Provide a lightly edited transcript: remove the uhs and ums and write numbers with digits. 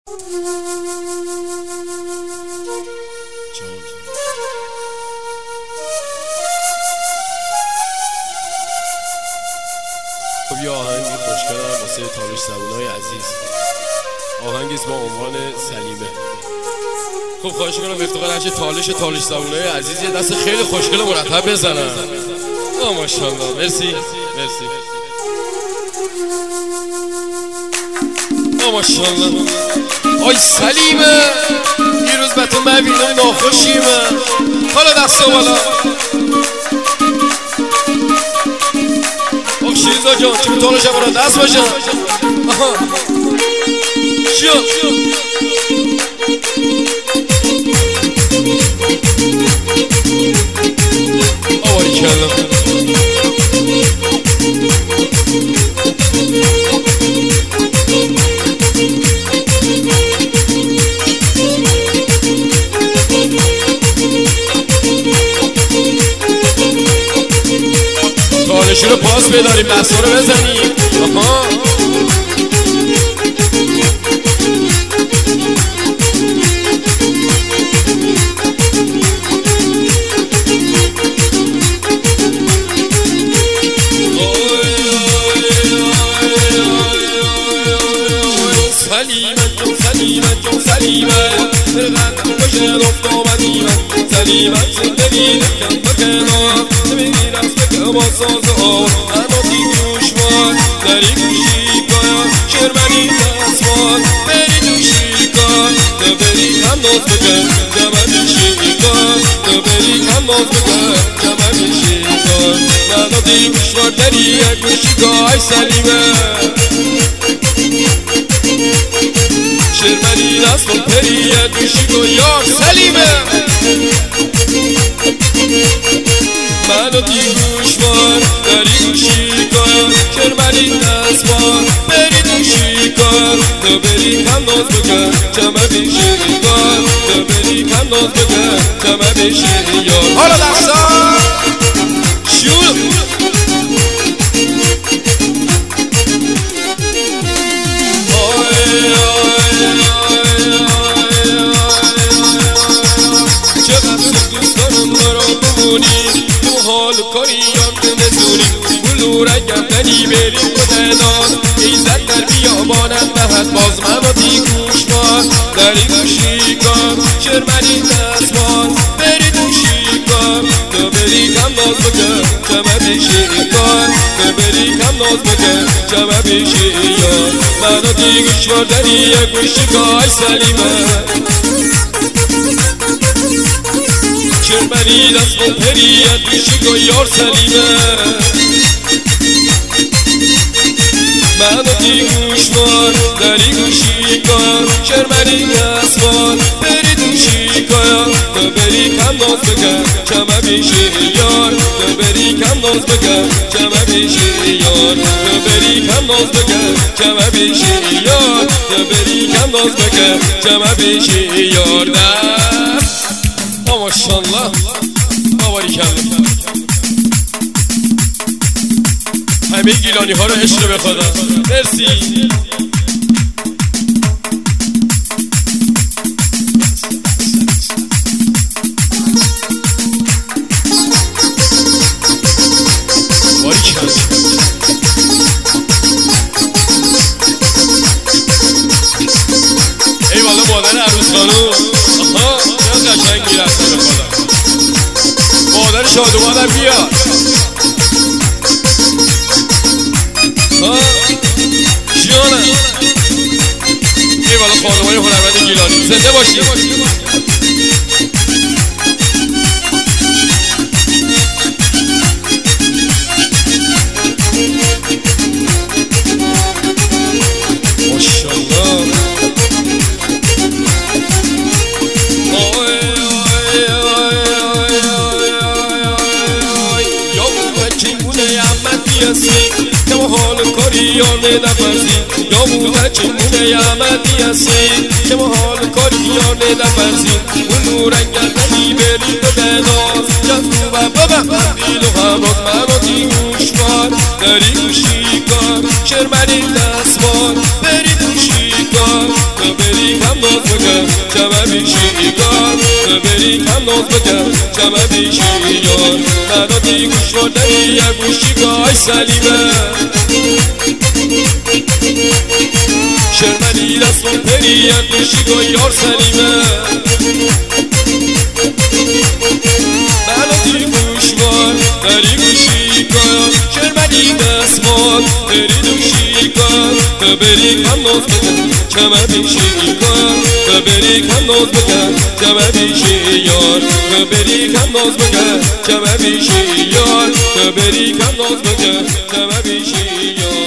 خب یه آهنگی خوشگلم واسه تالش زبونای عزیز، آهنگیست با عنوان سلیمه. خب خواهش کنم افتقار هرچه تالش زبونای عزیز یه دست خیلی خوشگل مرتب بزنن. ماشاءالله، مرسی. ماشاءالله. آی سلیمه، این روز بطن ببینم ناخوشیمه. حالا دست بالا شیرزا جان، چی به طور شبانه دست باشن. شو آواری کلم تالشی رو پاس بداریم، دستا رو بزنیم. سلیمه برقدم کشن افت آمدیمه سلیمه زندگی دکم بکنار نمیگیر از بکه با ساز آور اما تی دوشوار داری گوشی کار شرمنی دستوار بری دوشی کار تو بری هم ناز بکن جمع بیشی کار تو بری هم ناز بکن جمع بیشی کار اما تی دوشوار داری یک گوشی کار سلیمه شرمنی دست و پریه دوشی کن یار سلیمه منو دیگوشوار داری گوشی کن شرمنی دست بار بری دوشی کن تو بری کم ناز بکن جمع بیشی کن تو بری کم ناز بکن جمع بیشی یار حالا دستا شروع تو حال کاریم نزونیم بلو رنگم دنی بریم کتنان ایزد در بیابانم دهد باز منو دیگوشوار داری گوشی کن شرمنی دستوار بری دوشی کن تو بری کم ناز بکن جمع بیشی کن تو بری کم ناز بکن جمع بیشی یار منو دیگوشوار داری یک گوشی کن سلیمه شرمنی دست و پریت دوشی کن یار سلیمه منو دیگوشوار داری گوشی کن شرمنی دستوار بری دوشی کن تو بری کم ناز بکن جمع بیشی یار تو بری کم ناز بکن جمع بیشی یار تو بری کم ناز بکن جمع بیشی یار تو بری کم ناز بکن جمع بیشی یار ماشاءالله آواری کردم همه گیلانی ها رو عشق به خدا مرسی آواری کردم ای والا مادر عروس خانوم قشنگی رفته به خدا مادر شادومانم بیاد جانم ای والا خانومای هنرمند گیلانی زنده باشی که ما حال کاریانه نفرزی یا بوده چمونه یعمدی هستی که ما حال کاریانه نفرزی اون رنگل نمی بری به بناز جفتو و ببه دیل و همراز منو دیوشوار داری گوشی کار شرمنی دستوار بری دوشی کار تو بری کم ناز بکن چمه بیشی کار ببری کم ناز بکن چمه بیشی یار ندادی گوش وردنی یک گوشی گای سلیمه شرمنی دستون پری یک گوشی گای یار سلیمه ندادی گوش وار داری گوشی کار شرمنی دستمال بری دوشی کار ببری کم ناز بکن چمه بیشی کار ببری کم ناز بکن چمه بیشی یار ببری کم ناز بکن چمه بیشی یار ببری کم ناز بکن چمه بیشی یار